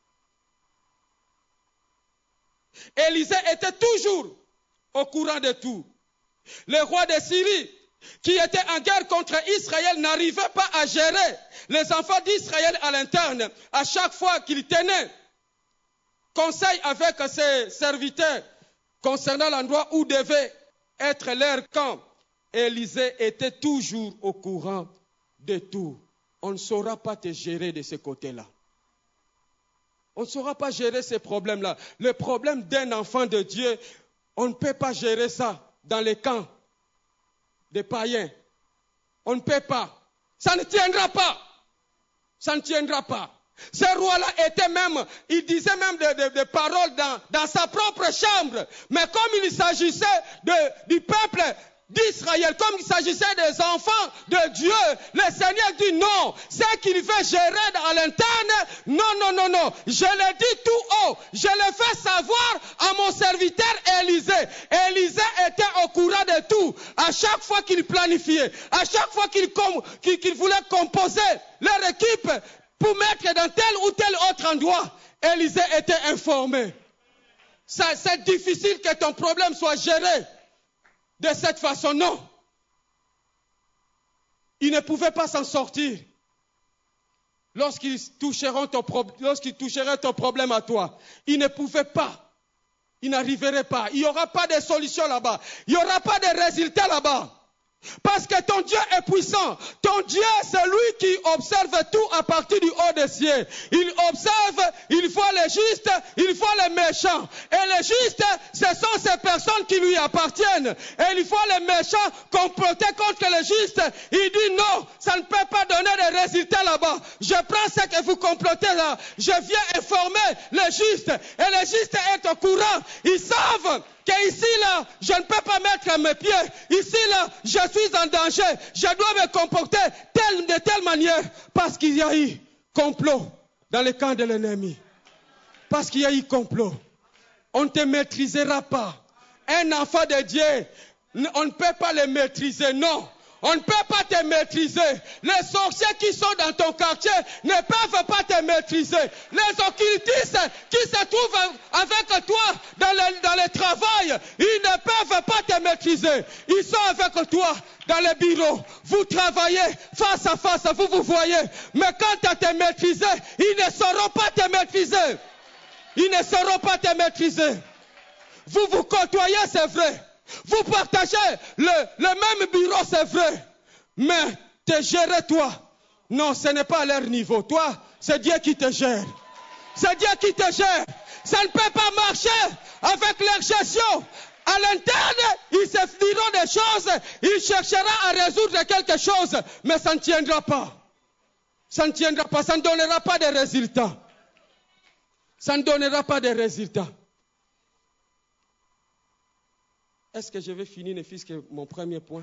Élisée était toujours au courant de tout. Le roi de Syrie, qui était en guerre contre Israël, n'arrivait pas à gérer les enfants d'Israël à l'interne. À chaque fois qu'il tenait conseil avec ses serviteurs concernant l'endroit où devait être leur camp, Élisée était toujours au courant de tout. On ne saura pas te gérer de ce côté-là. On ne saura pas gérer ces problèmes-là. Le problème d'un enfant de Dieu, on ne peut pas gérer ça dans les camps des païens. On ne peut pas. Ça ne tiendra pas. Ça ne tiendra pas. Ce roi-là était même, il disait même des de, de paroles dans, dans sa propre chambre. Mais comme il s'agissait de, du peuple d'Israël, comme il s'agissait des enfants de Dieu, le Seigneur dit non. Ce qu'il veut gérer à l'interne, non, non, non, non. Je le dis tout haut. Je le fais savoir à mon serviteur Élisée. Élisée était au courant de tout. À chaque fois qu'il planifiait, à chaque fois qu'il, qu'il, qu'il voulait composer leur équipe, pour mettre dans tel ou tel autre endroit. Élisée était informé. Ça, c'est difficile que ton problème soit géré de cette façon. Non. Ils ne pouvaient pas s'en sortir. Lorsqu'ils toucheront ton pro- lorsqu'ils toucheraient ton problème à toi, ils ne pouvaient pas. Ils n'arriveraient pas. Il n'y aura pas de solution là-bas. Il n'y aura pas de résultat là-bas. Parce que ton Dieu est puissant. Ton Dieu, c'est lui qui observe tout à partir du haut des cieux. Il observe, il voit les justes, il voit les méchants. Et les justes, ce sont ces personnes qui lui appartiennent. Et il voit les méchants comploter contre les justes. Il dit non, ça ne peut pas donner de résultats là-bas. Je prends ce que vous complotez là. Je viens informer les justes. Et les justes sont au courant. Ils savent qu'ici là, je ne peux pas mettre mes pieds. Ici là, je suis en danger. Je dois me comporter tel, de telle manière. Parce qu'il y a eu complot dans le camp de l'ennemi. Parce qu'il y a eu complot. On ne te maîtrisera pas. Un enfant de Dieu, on ne peut pas le maîtriser, non. On ne peut pas te maîtriser. Les sorciers qui sont dans ton quartier ne peuvent pas te maîtriser. Les occultistes qui se trouvent avec toi dans le, dans le travail, ils ne peuvent pas te maîtriser. Ils sont avec toi dans le bureau. Vous travaillez face à face, vous vous voyez. Mais quand tu te maîtriser, ils ne sauront pas te maîtriser. Ils ne sauront pas te maîtriser. Vous vous côtoyez, c'est vrai. Vous partagez le, le même bureau, c'est vrai. Mais te gérer toi, non, ce n'est pas à leur niveau. Toi, c'est Dieu qui te gère. C'est Dieu qui te gère. Ça ne peut pas marcher avec leur gestion. À l'interne, ils se diront des choses. Ils chercheront à résoudre quelque chose. Mais ça ne tiendra pas. Ça ne tiendra pas. Ça ne donnera pas de résultats. Ça ne donnera pas de résultats. Est-ce que je vais finir, ne fût-ce que mon premier point?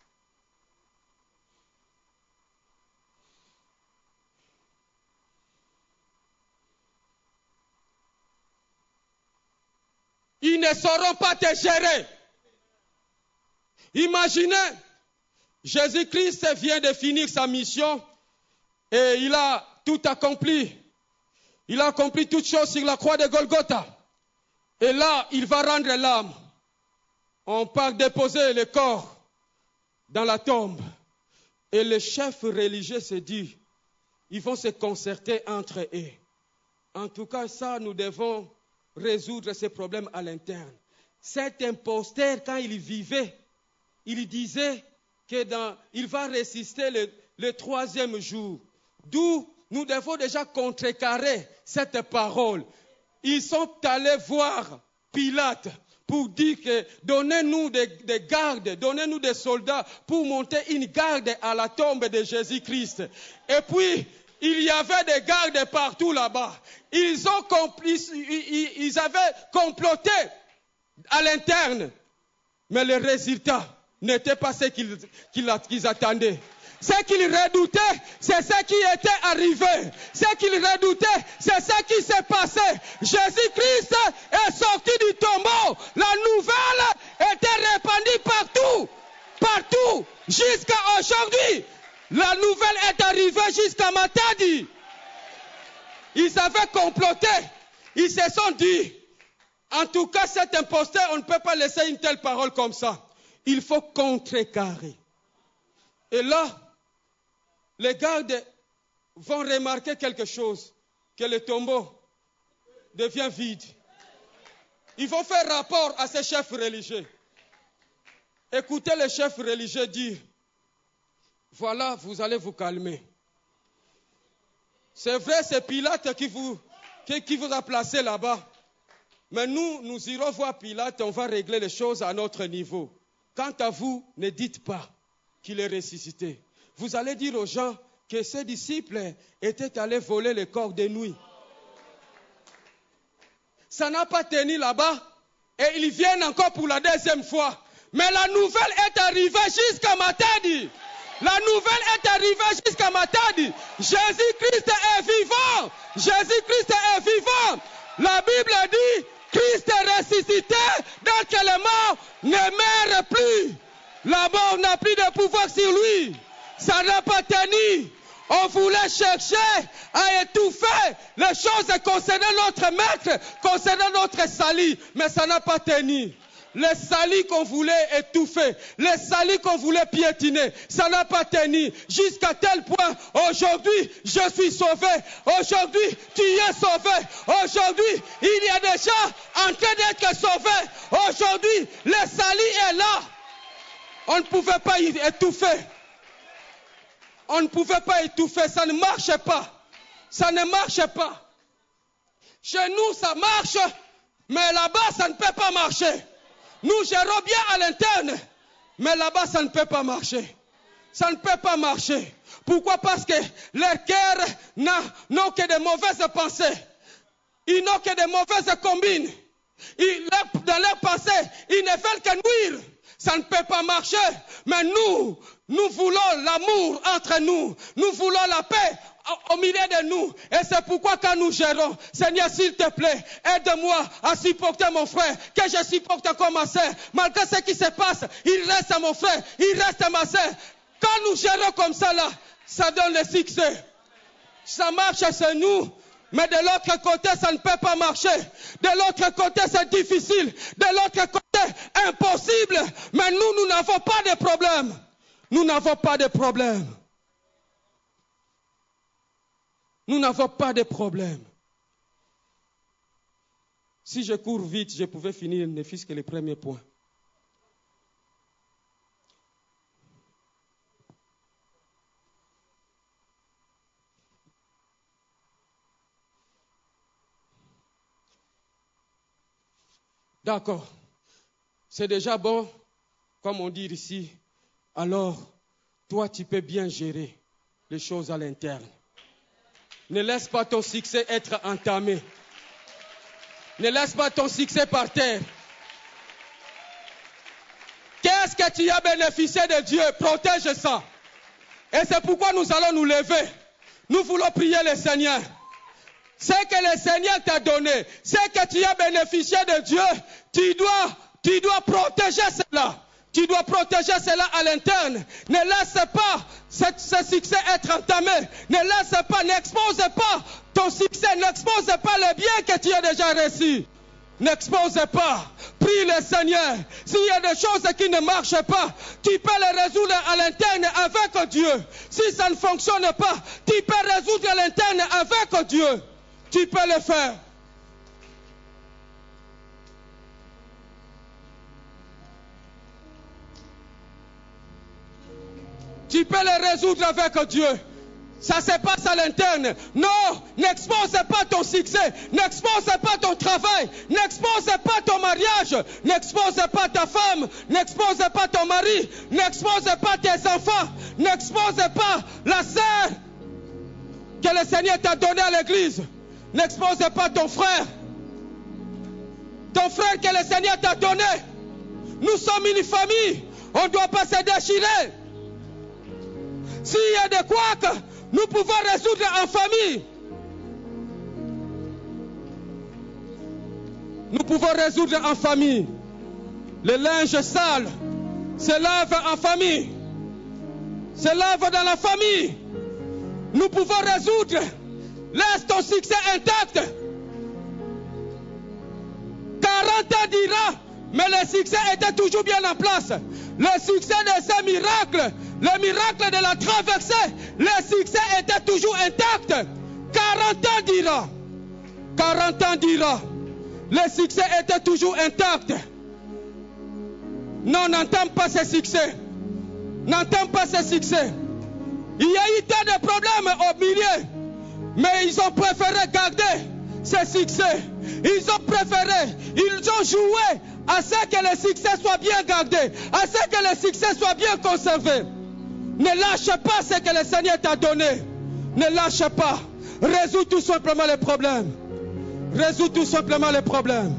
Ils ne sauront pas te gérer. Imaginez, Jésus-Christ vient de finir sa mission et il a tout accompli. Il a accompli toutes choses sur la croix de Golgotha. Et là, il va rendre l'âme. On part déposer le corps dans la tombe. Et les chefs religieux se disent, ils vont se concerter entre eux. En tout cas, ça, nous devons résoudre ces problèmes à l'interne. Cet imposteur, quand il vivait, il disait que dans, il va résister le, le troisième jour. D'où nous devons déjà contrecarrer cette parole. Ils sont allés voir Pilate pour dire que donnez-nous des, des gardes, donnez-nous des soldats pour monter une garde à la tombe de Jésus-Christ. Et puis, il y avait des gardes partout là-bas. Ils ont complice, ils, ils avaient comploté à l'interne. Mais le résultat n'était pas ce qu'ils, qu'ils, qu'ils attendaient. Ce qu'ils redoutaient, c'est ce qui était arrivé. Ce qu'ils redoutaient, c'est ce qui s'est passé. Jésus-Christ est sorti du tombeau. La nouvelle était répandue partout. Partout. Jusqu'à aujourd'hui. La nouvelle est arrivée jusqu'à Matadi. Ils avaient comploté. Ils se sont dit, en tout cas cet imposteur, on ne peut pas laisser une telle parole comme ça. Il faut contrecarrer. Et là, les gardes vont remarquer quelque chose, que le tombeau devient vide. Ils vont faire rapport à ces chefs religieux. Écoutez les chefs religieux dire, voilà, vous allez vous calmer. C'est vrai, c'est Pilate qui vous, qui, qui vous a placé là-bas. Mais nous, nous irons voir Pilate, on va régler les choses à notre niveau. Quant à vous, ne dites pas qu'il est ressuscité. Vous allez dire aux gens que ses disciples étaient allés voler le corps de nuit. Ça n'a pas tenu là-bas. Et ils viennent encore pour la deuxième fois. Mais la nouvelle est arrivée jusqu'à Matadi. La nouvelle est arrivée jusqu'à Matadi. Jésus-Christ est vivant. Jésus-Christ est vivant. La Bible dit, Christ est ressuscité, donc les morts ne meurent plus. La mort n'a plus de pouvoir sur lui. Ça n'a pas tenu. On voulait chercher à étouffer les choses concernant notre maître, concernant notre salut, mais ça n'a pas tenu. Les salis qu'on voulait étouffer, les salis qu'on voulait piétiner, ça n'a pas tenu. Jusqu'à tel point, aujourd'hui, je suis sauvé. Aujourd'hui, tu es sauvé. Aujourd'hui, il y a des gens en train d'être sauvés. Aujourd'hui, le salut est là. On ne pouvait pas y étouffer. On ne pouvait pas étouffer. Ça ne marchait pas. Ça ne marchait pas. Chez nous, ça marche, mais là-bas, ça ne peut pas marcher. Nous gérons bien à l'interne, mais là-bas, ça ne peut pas marcher. Ça ne peut pas marcher. Pourquoi? Parce que leurs cœurs n'ont que de mauvaises pensées. Ils n'ont que de mauvaises combines. Ils, dans leurs pensées, ils ne veulent que nuire. Ça ne peut pas marcher. Mais nous, nous voulons l'amour entre nous. Nous voulons la paix au milieu de nous. Et c'est pourquoi quand nous gérons, Seigneur, s'il te plaît, aide-moi à supporter mon frère, que je supporte comme ma soeur. Malgré ce qui se passe, il reste mon frère, il reste ma soeur. Quand nous gérons comme ça là, ça donne le succès. Ça marche chez nous. Mais de l'autre côté, ça ne peut pas marcher. De l'autre côté, c'est difficile. De l'autre côté, impossible. Mais nous, nous n'avons pas de problème. Nous n'avons pas de problème. Nous n'avons pas de problème. Si je cours vite, je pouvais finir ne fût-ce que les premiers points. D'accord. C'est déjà bon, comme on dit ici. Alors, toi, tu peux bien gérer les choses à l'interne. Ne laisse pas ton succès être entamé. Ne laisse pas ton succès par terre. Qu'est-ce que tu as bénéficié de Dieu? Protège ça. Et c'est pourquoi nous allons nous lever. Nous voulons prier le Seigneur. Ce que le Seigneur t'a donné, ce que tu as bénéficié de Dieu, tu dois, tu dois protéger cela. Tu dois protéger cela à l'interne. Ne laisse pas ce, ce succès être entamé. Ne laisse pas, n'expose pas ton succès, n'expose pas le bien que tu as déjà reçu. N'expose pas. Prie le Seigneur. S'il y a des choses qui ne marchent pas, tu peux les résoudre à l'interne avec Dieu. Si ça ne fonctionne pas, tu peux résoudre à l'interne avec Dieu. Tu peux le faire. Tu peux le résoudre avec Dieu. Ça se passe à l'interne. Non, n'expose pas ton succès. N'expose pas ton travail. N'expose pas ton mariage. N'expose pas ta femme. N'expose pas ton mari. N'expose pas tes enfants. N'expose pas la sœur que le Seigneur t'a donnée à l'église. N'expose pas ton frère. Ton frère que le Seigneur t'a donné. Nous sommes une famille. On ne doit pas se déchirer. S'il y a des couacs, nous pouvons résoudre en famille. Nous pouvons résoudre en famille. Le linge sale se lave en famille. Se lave dans la famille. Nous pouvons résoudre. Laisse ton succès intact. quarante ans dira, mais le succès était toujours bien en place. Le succès de ces miracles, le miracle de la traversée, le succès était toujours intact. quarante ans dira. quarante ans dira. Le succès était toujours intact. Non, n'entame pas ce succès. N'entame pas ce succès. Il y a eu tant de problèmes au milieu. Mais ils ont préféré garder ce succès. Ils ont préféré, ils ont joué à ce que le succès soit bien gardé, à ce que le succès soit bien conservé. Ne lâche pas ce que le Seigneur t'a donné. Ne lâche pas. Résous tout simplement les problèmes. Résous tout simplement les problèmes.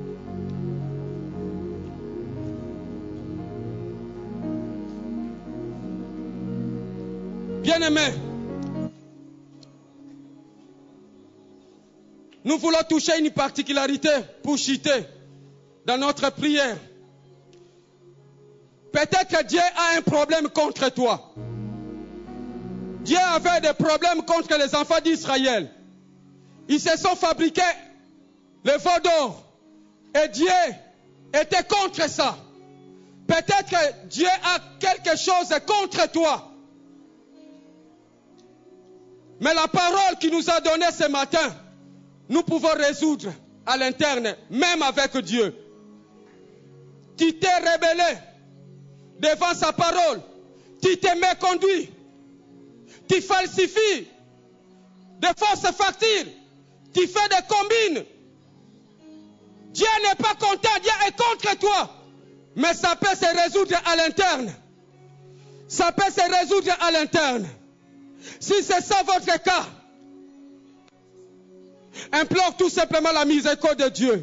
Bien-aimés, nous voulons toucher une particularité pour chuter dans notre prière. Peut-être que Dieu a un problème contre toi. Dieu avait des problèmes contre les enfants d'Israël. Ils se sont fabriqués le veau d'or. Et Dieu était contre ça. Peut-être que Dieu a quelque chose contre toi. Mais la parole qu'il nous a donnée ce matin, nous pouvons résoudre à l'interne, même avec Dieu. Tu t'es rebellé devant sa parole. Tu t'es méconduit. Tu falsifies de fausses factures. Tu fais des combines. Dieu n'est pas content. Dieu est contre toi. Mais ça peut se résoudre à l'interne. Ça peut se résoudre à l'interne. Si c'est ça votre cas, implore tout simplement la miséricorde de Dieu.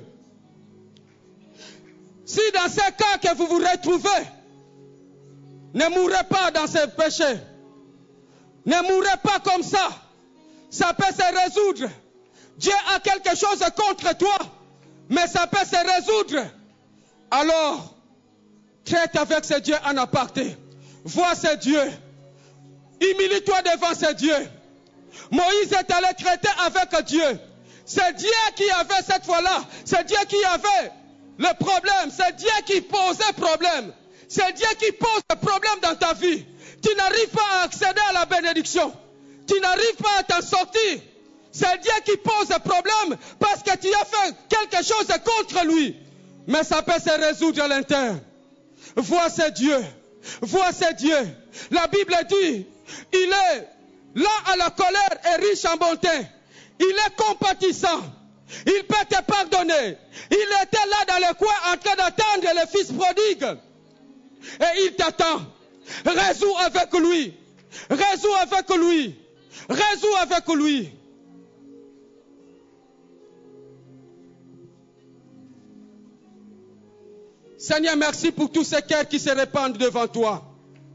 Si dans ce cas que vous vous retrouvez, ne mourrez pas dans ces péchés. Ne mourrez pas comme ça. Ça peut se résoudre. Dieu a quelque chose contre toi, mais ça peut se résoudre. Alors, traite avec ce Dieu en aparté. Vois ce Dieu. Humilie-toi devant ce Dieu. Moïse est allé traiter avec Dieu. C'est Dieu qui avait cette fois-là. C'est Dieu qui avait le problème. C'est Dieu qui posait problème. C'est Dieu qui pose le problème dans ta vie. Tu n'arrives pas à accéder à la bénédiction. Tu n'arrives pas à t'en sortir. C'est Dieu qui pose le problème parce que tu as fait quelque chose contre lui. Mais ça peut se résoudre à l'intérieur. Vois ce Dieu. Vois ce Dieu. La Bible dit, il est lent à la colère et riche en bonté. Il est compatissant. Il peut te pardonner. Il était là dans le coin en train d'attendre le fils prodigue. Et il t'attend. Résous avec lui. Résous avec lui. Résous avec lui. Seigneur, merci pour tous ces cœurs qui se répandent devant toi.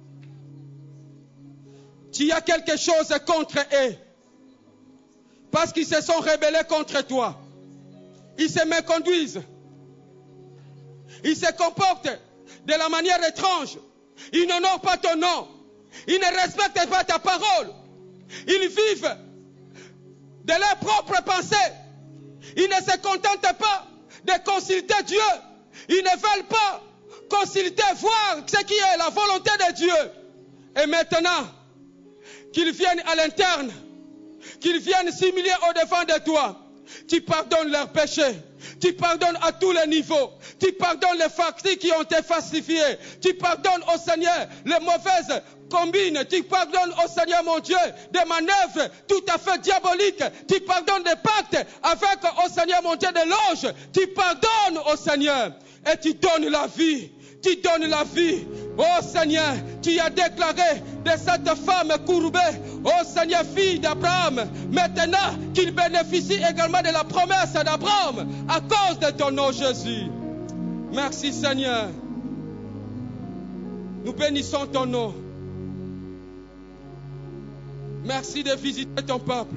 Tu as quelque chose contre eux. Parce qu'ils se sont rebellés contre toi. Ils se méconduisent. Ils se comportent de la manière étrange. Ils n'honorent pas ton nom. Ils ne respectent pas ta parole. Ils vivent de leurs propres pensées. Ils ne se contentent pas de consulter Dieu. Ils ne veulent pas consulter, voir ce qui est la volonté de Dieu. Et maintenant, qu'ils viennent à l'interne, qu'ils viennent s'humilier au-devant de toi. Tu pardonnes leurs péchés. Tu pardonnes à tous les niveaux. Tu pardonnes les factures qui ont été falsifiées. Tu pardonnes au Seigneur les mauvaises combines. Tu pardonnes au Seigneur mon Dieu des manœuvres tout à fait diaboliques. Tu pardonnes des pactes avec au Seigneur mon Dieu des loges. Tu pardonnes au Seigneur et tu donnes la vie. Tu donnes la vie. Oh Seigneur, tu as déclaré de cette femme courbée, oh Seigneur, fille d'Abraham, maintenant qu'il bénéficie également de la promesse d'Abraham à cause de ton nom Jésus. Merci Seigneur. Nous bénissons ton nom. Merci de visiter ton peuple.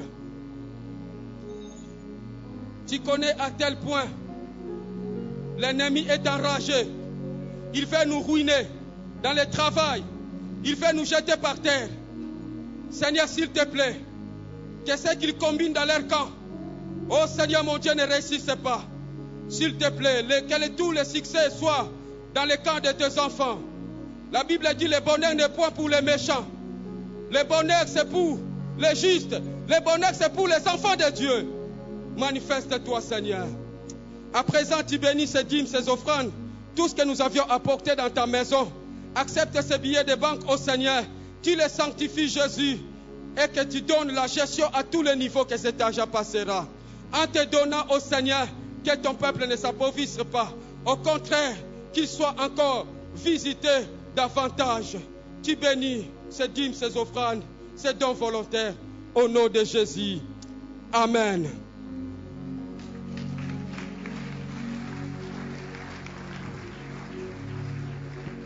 Tu connais à tel point l'ennemi est enragé. Il veut nous ruiner dans le travail. Il veut nous jeter par terre. Seigneur, s'il te plaît, que ce qu'ils combinent dans leur camp, oh Seigneur mon Dieu, ne réussisse pas. S'il te plaît, les, que tous les succès soient dans le camp de tes enfants. La Bible dit le bonheur n'est point pour les méchants. Le bonheur c'est pour les justes. Le bonheur c'est pour les enfants de Dieu. Manifeste-toi Seigneur. À présent tu bénis ces dîmes, ces offrandes, tout ce que nous avions apporté dans ta maison. Accepte ces billets de banque au Seigneur. Tu les sanctifies Jésus. Et que tu donnes la gestion à tous les niveaux que cet argent passera. En te donnant au Seigneur que ton peuple ne s'appauvrisse pas. Au contraire, qu'il soit encore visité davantage. Tu bénis ces dîmes, ces offrandes, ces dons volontaires. Au nom de Jésus. Amen.